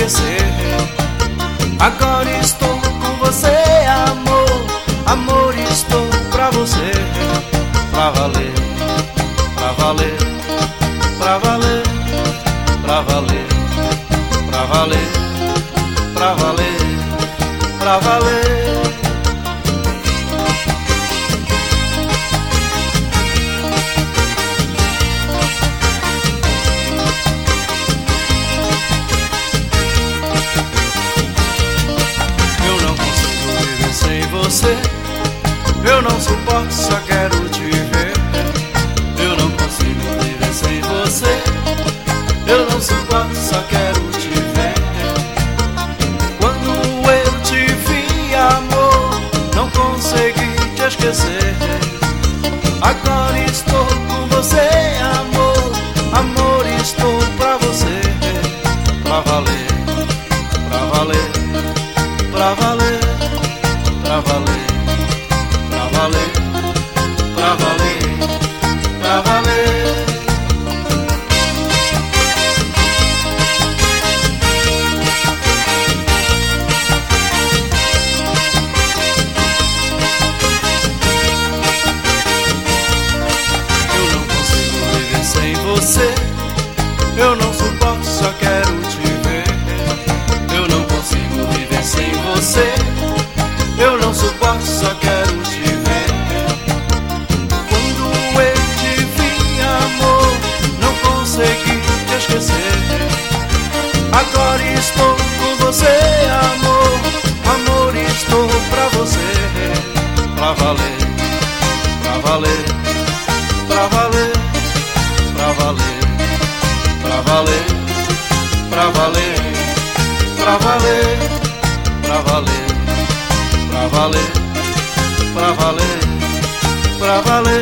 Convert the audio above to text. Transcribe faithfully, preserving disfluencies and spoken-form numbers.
esquecer. Agora estou com você, amor, amor, estou pra você. Pra valer, pra valer, pra valer, pra valer, pra valer, pra valer, pra valer. Você, eu não suporto, só quero te ver. Eu não consigo viver sem você. Eu não suporto, só quero te ver. Quando eu te vi, amor, não consegui te esquecer. Agora estou com você, amor, amor, estou pra você. Pra valer, pra valer, pra valer, pra valer, pra valer, pra valer, pra valer. Eu não consigo viver sem você. Eu não suporto, só quero te ver. Eu não consigo viver sem você. Eu não suporto, só quero te ver. Quando eu te vi, amor, não consegui te esquecer. Agora estou com você, amor, amor, estou pra você. Pra valer, pra valer, pra valer, pra valer, pra valer, pra valer, pra valer, pra valer, pra valer, pra valer, pra valer.